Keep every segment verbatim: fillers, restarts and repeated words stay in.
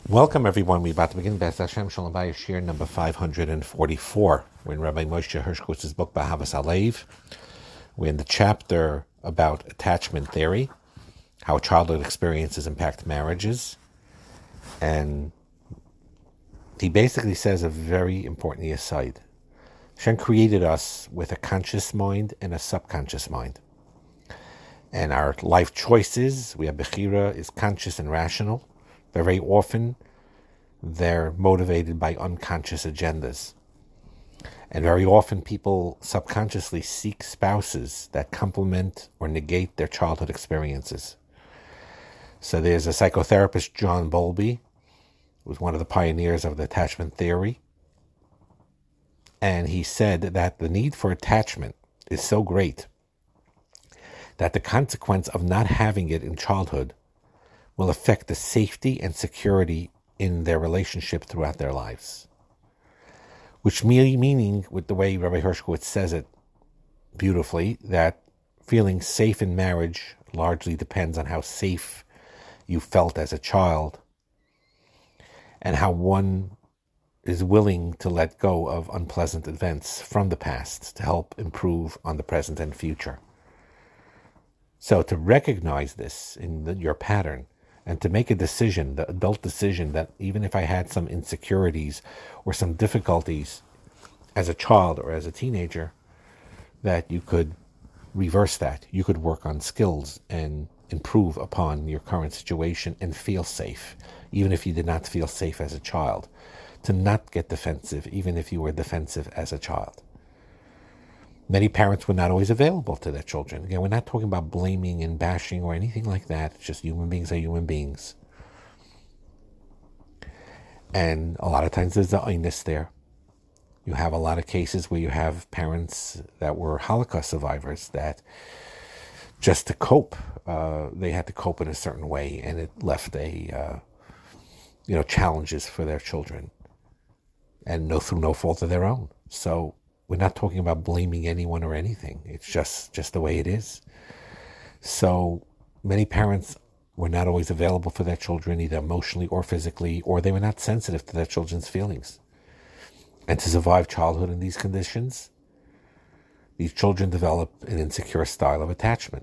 Welcome, everyone. We're about to begin B'ez Hashem Shalom Bayis Shir number five hundred forty-four. We're in Rabbi Moshe Hershkowitz's book, B'Ahavas Alev. We're in the chapter about attachment theory, how childhood experiences impact marriages. And he basically says a very important aside. Hashem created us with a conscious mind and a subconscious mind. And our life choices, we have Bechira, is conscious and rational. But very often, they're motivated by unconscious agendas. And very often, people subconsciously seek spouses that complement or negate their childhood experiences. So there's a psychotherapist, John Bowlby, who was one of the pioneers of the attachment theory. And he said that the need for attachment is so great that the consequence of not having it in childhood will affect the safety and security in their relationship throughout their lives. Which meaning, with the way Rabbi Hershkowitz says it beautifully, that feeling safe in marriage largely depends on how safe you felt as a child and how one is willing to let go of unpleasant events from the past to help improve on the present and future. So to recognize this in the, your pattern, and to make a decision, the adult decision, that even if I had some insecurities or some difficulties as a child or as a teenager, that you could reverse that. You could work on skills and improve upon your current situation and feel safe, even if you did not feel safe as a child. To not get defensive, even if you were defensive as a child. Many parents were not always available to their children. Again, we're not talking about blaming and bashing or anything like that. It's just human beings are human beings. And a lot of times there's the onus there. You have a lot of cases where you have parents that were Holocaust survivors that just to cope, uh, they had to cope in a certain way, and it left a, uh, you know, challenges for their children, and no through no fault of their own. So we're not talking about blaming anyone or anything. It's just, just the way it is. So many parents were not always available for their children, either emotionally or physically, or they were not sensitive to their children's feelings. And to survive childhood in these conditions, these children develop an insecure style of attachment.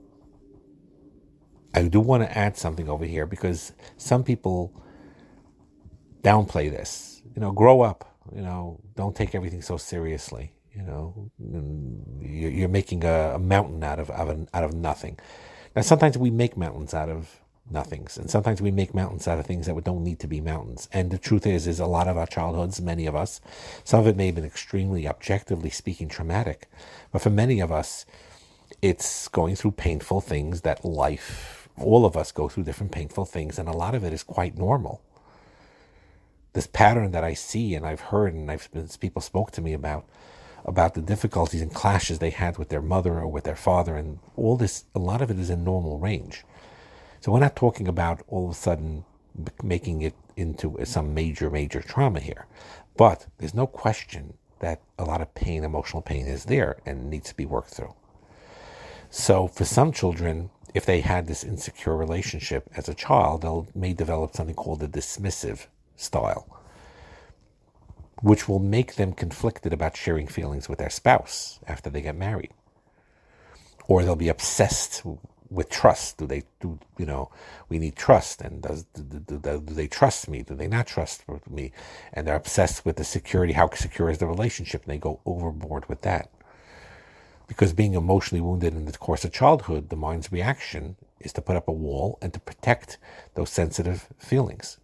I do want to add something over here because some people downplay this. You know, grow up. You know, don't take everything so seriously. You know, you're making a, a mountain out of, of an, out of nothing. Now, sometimes we make mountains out of nothings, and sometimes we make mountains out of things that don't need to be mountains. And the truth is, is a lot of our childhoods, many of us, some of it may have been extremely, objectively speaking, traumatic, but for many of us, it's going through painful things that life, all of us go through different painful things, and a lot of it is quite normal. This pattern that I see and I've heard and I've been, people spoke to me about, about the difficulties and clashes they had with their mother or with their father, and all this, a lot of it is in normal range. So we're not talking about all of a sudden making it into some major, major trauma here. But there's no question that a lot of pain, emotional pain is there and needs to be worked through. So for some children, if they had this insecure relationship as a child, they may develop something called a dismissive style, which will make them conflicted about sharing feelings with their spouse after they get married. Or they'll be obsessed with trust. Do they do, you know, we need trust, and does do, do, do, do they trust me? Do they not trust me? And they're obsessed with the security, how secure is the relationship, and they go overboard with that. Because being emotionally wounded in the course of childhood, the mind's reaction is to put up a wall and to protect those sensitive feelings.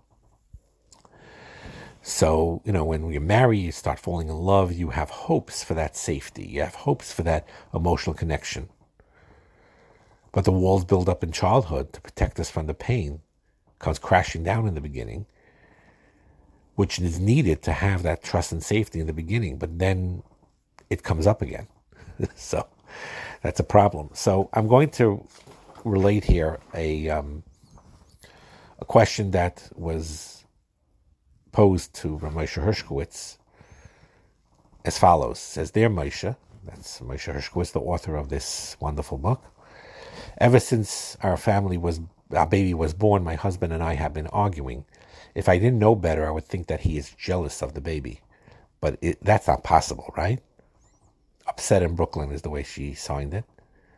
So, you know, when you marry, you start falling in love, you have hopes for that safety. You have hopes for that emotional connection. But the walls build up in childhood to protect us from the pain, comes crashing down in the beginning, which is needed to have that trust and safety in the beginning. But then it comes up again. So that's a problem. So I'm going to relate here a, um, a question that was posed to Moshe Hershkowitz as follows. It says, "Dear Moshe," that's Moshe Hershkowitz, the author of this wonderful book, "ever since our family was, our baby was born, my husband and I have been arguing If I didn't know better, I would think that he is jealous of the baby. But it, that's not possible, right? Upset in Brooklyn is the way she signed it.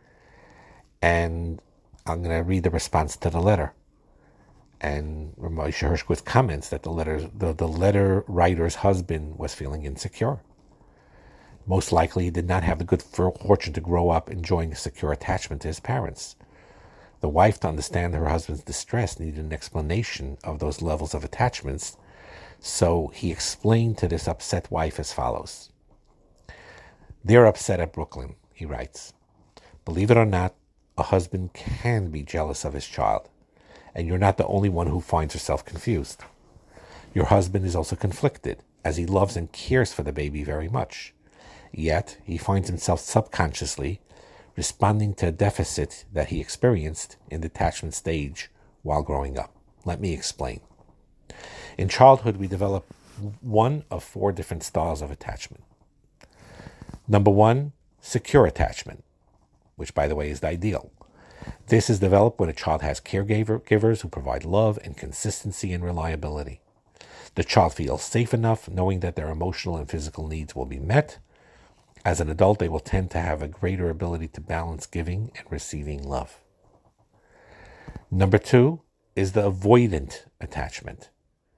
And I'm going to read the response to the letter. And Moshe Hershkowitz comments that the letter, the, the letter writer's husband was feeling insecure. Most likely, he did not have the good fortune to grow up enjoying a secure attachment to his parents. The wife, to understand her husband's distress, needed an explanation of those levels of attachments, so he explained to this upset wife as follows. They're upset at Brooklyn, he writes. Believe it or not, a husband can be jealous of his child, and you're not the only one who finds herself confused. Your husband is also conflicted, as he loves and cares for the baby very much. Yet, he finds himself subconsciously responding to a deficit that he experienced in the attachment stage while growing up. Let me explain. In childhood, we develop one of four different styles of attachment. Number one, secure attachment, which, by the way, is the ideal. This is developed when a child has caregivers who provide love and consistency and reliability. The child feels safe enough knowing that their emotional and physical needs will be met. As an adult, they will tend to have a greater ability to balance giving and receiving love. Number two is the avoidant attachment.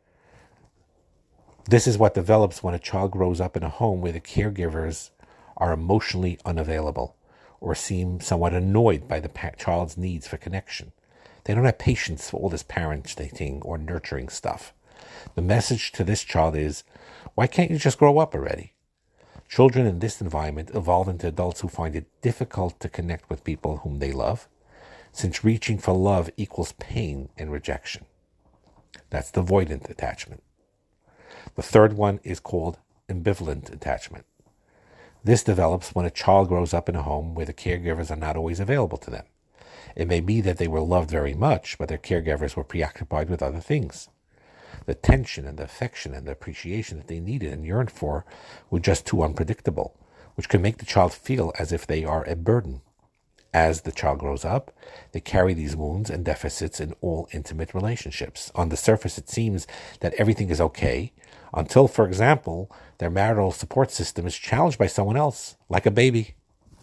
This is what develops when a child grows up in a home where the caregivers are emotionally unavailable or seem somewhat annoyed by the pa- child's needs for connection. They don't have patience for all this parenting or nurturing stuff. The message to this child is, why can't you just grow up already? Children in this environment evolve into adults who find it difficult to connect with people whom they love, since reaching for love equals pain and rejection. That's the avoidant attachment. The third one is called ambivalent attachment. This develops when a child grows up in a home where the caregivers are not always available to them. It may be that they were loved very much, but their caregivers were preoccupied with other things. The tension and the affection and the appreciation that they needed and yearned for were just too unpredictable, which can make the child feel as if they are a burden. As the child grows up, they carry these wounds and deficits in all intimate relationships. On the surface, it seems that everything is okay, until, for example, their marital support system is challenged by someone else, like a baby.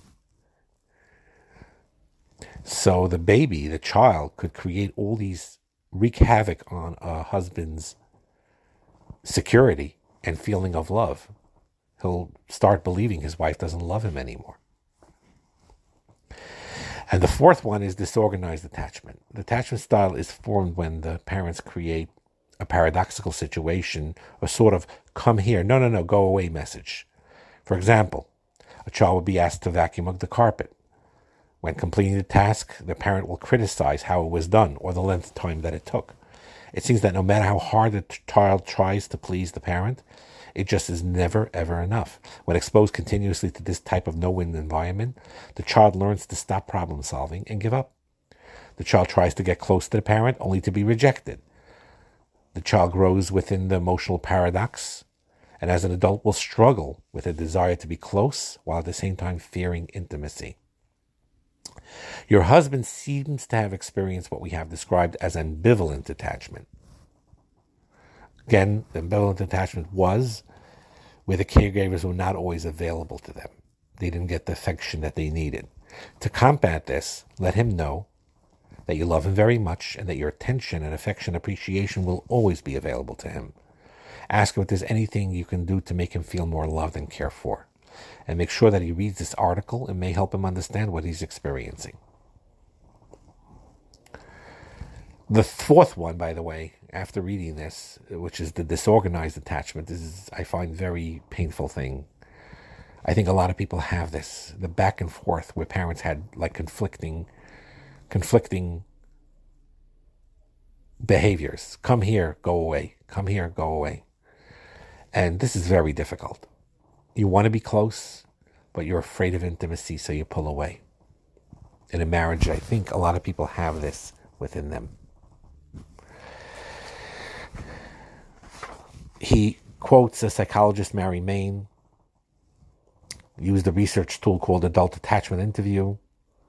So the baby, the child, could create all these, wreak havoc on a husband's security and feeling of love. He'll start believing his wife doesn't love him anymore. And the fourth one is disorganized attachment. The attachment style is formed when the parents create a paradoxical situation, a sort of come here, no, no, no, go away message. For example, a child will be asked to vacuum up the carpet. When completing the task, the parent will criticize how it was done or the length of time that it took. It seems that no matter how hard the child tries to please the parent, it just is never, ever enough. When exposed continuously to this type of no-win environment, the child learns to stop problem solving and give up. The child tries to get close to the parent only to be rejected. The child grows within the emotional paradox, and as an adult will struggle with a desire to be close while at the same time fearing intimacy. Your husband seems to have experienced what we have described as ambivalent attachment. Again, the ambivalent attachment was where the caregivers were not always available to them. They didn't get the affection that they needed. To combat this, let him know that you love him very much and that your attention and affection and appreciation will always be available to him. Ask him if there's anything you can do to make him feel more loved and cared for. And make sure that he reads this article and may help him understand what he's experiencing. The fourth one, by the way, after reading this, which is the disorganized attachment, this is, I find, very painful thing. I think a lot of people have this, the back and forth where parents had like conflicting, conflicting behaviors. Come here, go away. Come here, go away. And this is very difficult. You want to be close, but you're afraid of intimacy, so you pull away. In a marriage, I think a lot of people have this within them. He quotes a psychologist, Mary Main, used a research tool called Adult Attachment Interview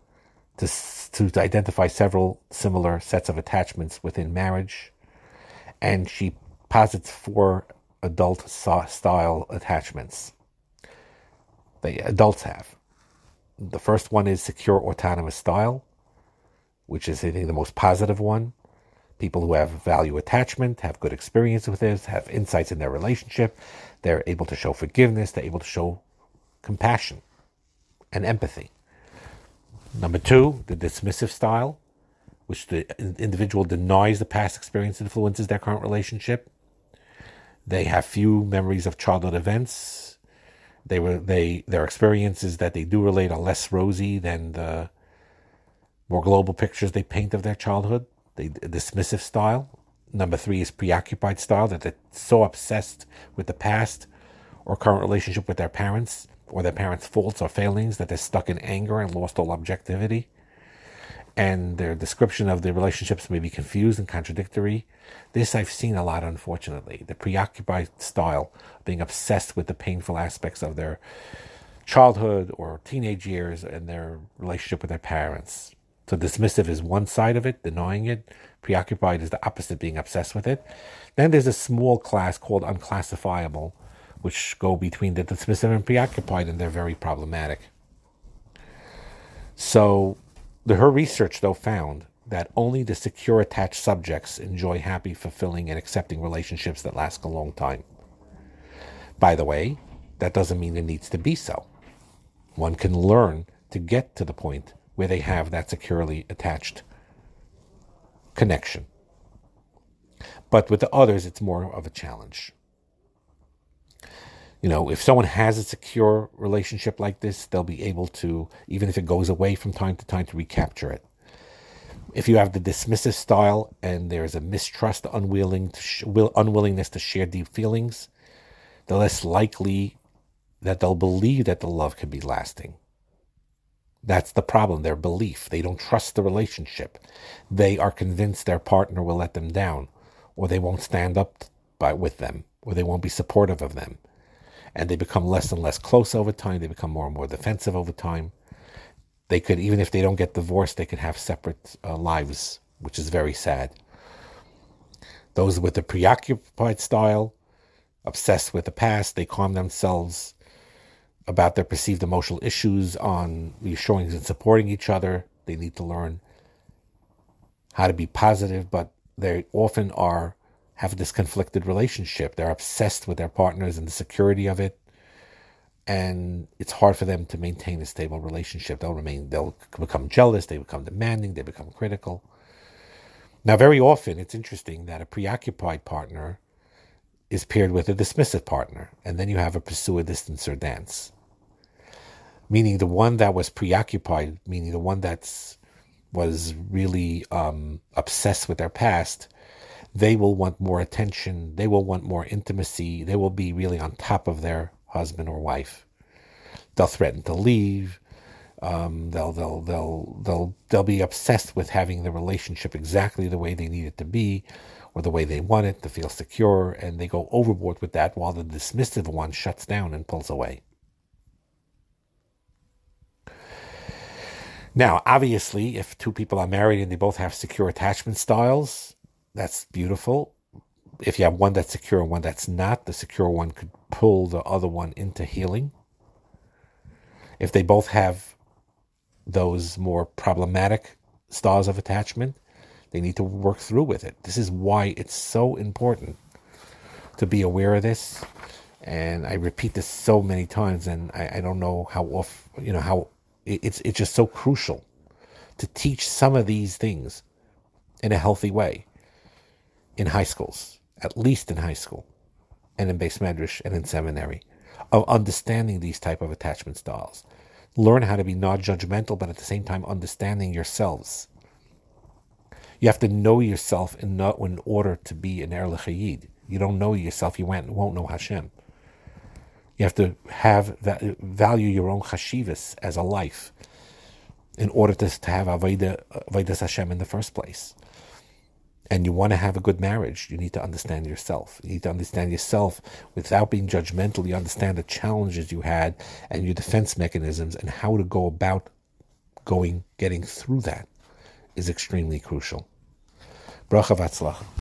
to, to identify several similar sets of attachments within marriage. And she posits four adult style attachments they adults have. The first one is secure autonomous style, which is, I think, the most positive one. People who have value attachment, have good experience with this, have insights in their relationship. They're able to show forgiveness. They're able to show compassion and empathy. Number two, the dismissive style, which the individual denies the past experience influences their current relationship. They have few memories of childhood events. They were they their experiences that they do relate are less rosy than the more global pictures they paint of their childhood. They dismissive style. Number three is preoccupied style, that they're so obsessed with the past or current relationship with their parents or their parents' faults or failings that they're stuck in anger and lost all objectivity. And their description of the relationships may be confused and contradictory. This I've seen a lot, unfortunately. The preoccupied style, being obsessed with the painful aspects of their childhood or teenage years and their relationship with their parents. So dismissive is one side of it, denying it. Preoccupied is the opposite, being obsessed with it. Then there's a small class called unclassifiable, which go between the dismissive and preoccupied, and they're very problematic. So the, her research, though, found that only the secure attached subjects enjoy happy, fulfilling, and accepting relationships that last a long time. By the way, that doesn't mean it needs to be so. One can learn to get to the point where they have that securely attached connection. But with the others, it's more of a challenge. You know, if someone has a secure relationship like this, they'll be able to, even if it goes away from time to time, to recapture it. If you have the dismissive style and there's a mistrust, unwilling to sh- will, unwillingness to share deep feelings, the less likely that they'll believe that the love can be lasting. That's the problem, their belief. They don't trust the relationship. They are convinced their partner will let them down, or they won't stand up by with them, or they won't be supportive of them. And they become less and less close over time. They become more and more defensive over time. They could, even if they don't get divorced, they could have separate uh, lives, which is very sad. Those with the preoccupied style, obsessed with the past, they calm themselves about their perceived emotional issues on reassuring and supporting each other. They need to learn how to be positive, but they often are have this conflicted relationship. They're obsessed with their partners and the security of it, and it's hard for them to maintain a stable relationship. They'll remain, they'll become jealous, they become demanding, they become critical. Now, very often, it's interesting that a preoccupied partner is paired with a dismissive partner, and then you have a pursue, distance, or dance. Meaning the one that was preoccupied, meaning the one that's was really um, obsessed with their past, they will want more attention, they will want more intimacy, they will be really on top of their husband or wife. They'll threaten to leave, um, they'll they'll they'll they'll they'll be obsessed with having the relationship exactly the way they need it to be, or the way they want it to feel secure, and they go overboard with that, while the dismissive one shuts down and pulls away. Now, obviously, if two people are married and they both have secure attachment styles, that's beautiful. If you have one that's secure and one that's not, the secure one could pull the other one into healing. If they both have those more problematic styles of attachment, they need to work through with it. This is why it's so important to be aware of this. And I repeat this so many times, and I, I don't know how off, you know, how it, it's it's just so crucial to teach some of these things in a healthy way in high schools, at least in high school, and in Beis Medrash and in seminary, of understanding these type of attachment styles. Learn how to be not judgmental, but at the same time understanding yourselves. You have to know yourself in, not, in order to be an Er L'Chayid. You don't know yourself, you won't know Hashem. You have to have that, value your own chashivas as a life in order to, to have Avodah, Avodas Hashem in the first place. And you want to have a good marriage, you need to understand yourself. You need to understand yourself without being judgmental. You understand the challenges you had and your defense mechanisms, and how to go about going, getting through that is extremely crucial. Bracha v'atzlacha.